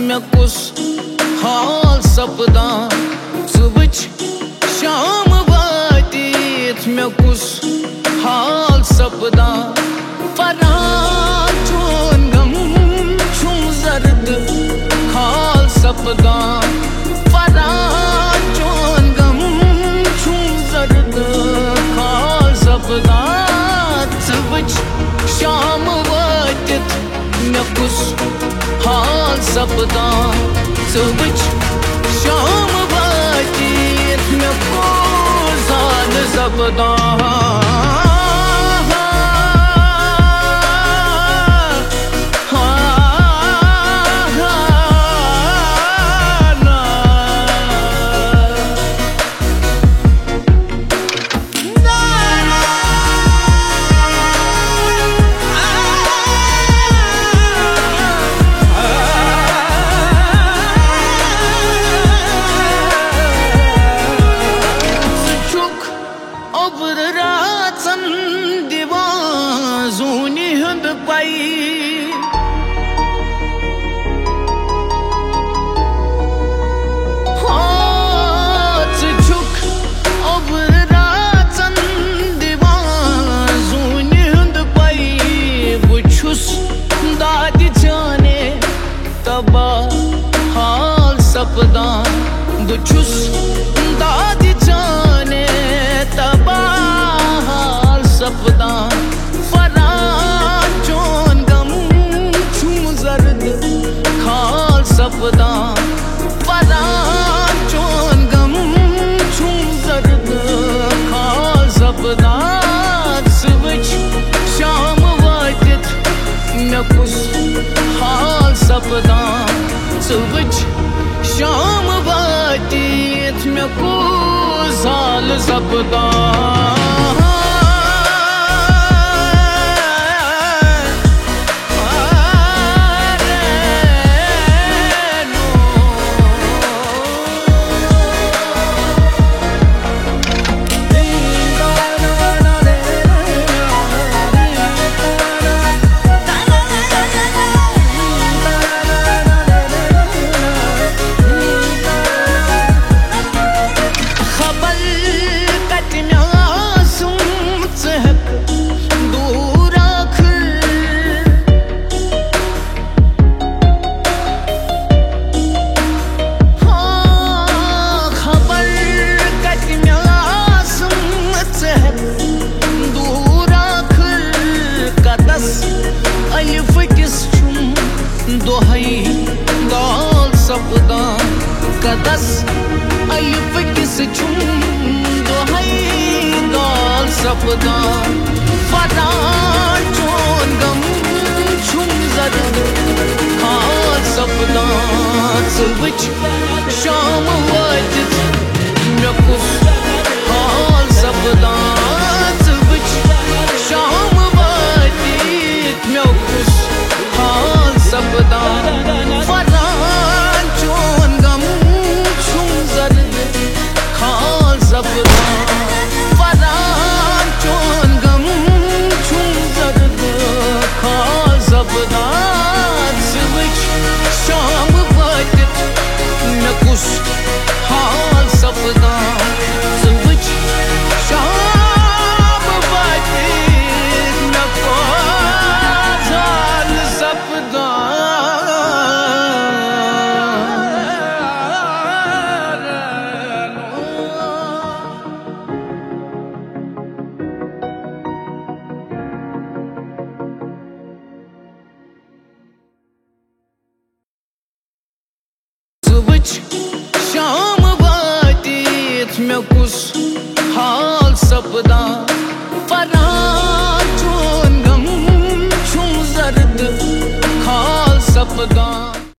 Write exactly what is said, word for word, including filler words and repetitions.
मे कुस हाल सपदान ज़ वुच शाम वातित मे कुस हाल सपदान फरान चोन गम छुम जर्द हाल सपदान फरान चोन गम छुम जर्द हाल सपदान ज़ वुच शाम वातित मे कुस हाल सपदान ज़ वुच शाम वातित मे कुस हाल सपदान सपदान बुछुस दादी जाने तबाह हाल सपदान फरान चोन गम छुम जर्द खाल सपदान फरान चोन गम छुम जर्द खाल सपदान ज़ वुच शाम वातित मे कुस हाल सपदान ज़ वुच शाम वातित मे कुस हाल सपदान सपदान कदस अलिफ किस छुम दोहई गाल सपदान फरान चोन गम छुम जर्द हाल सपदान ज़ वुच शाम वातित मे कुस हाल सपदान ज़ वुच शाम वातित मे कुस हाल सपदान शाम वातित मे कुस हाल सपदान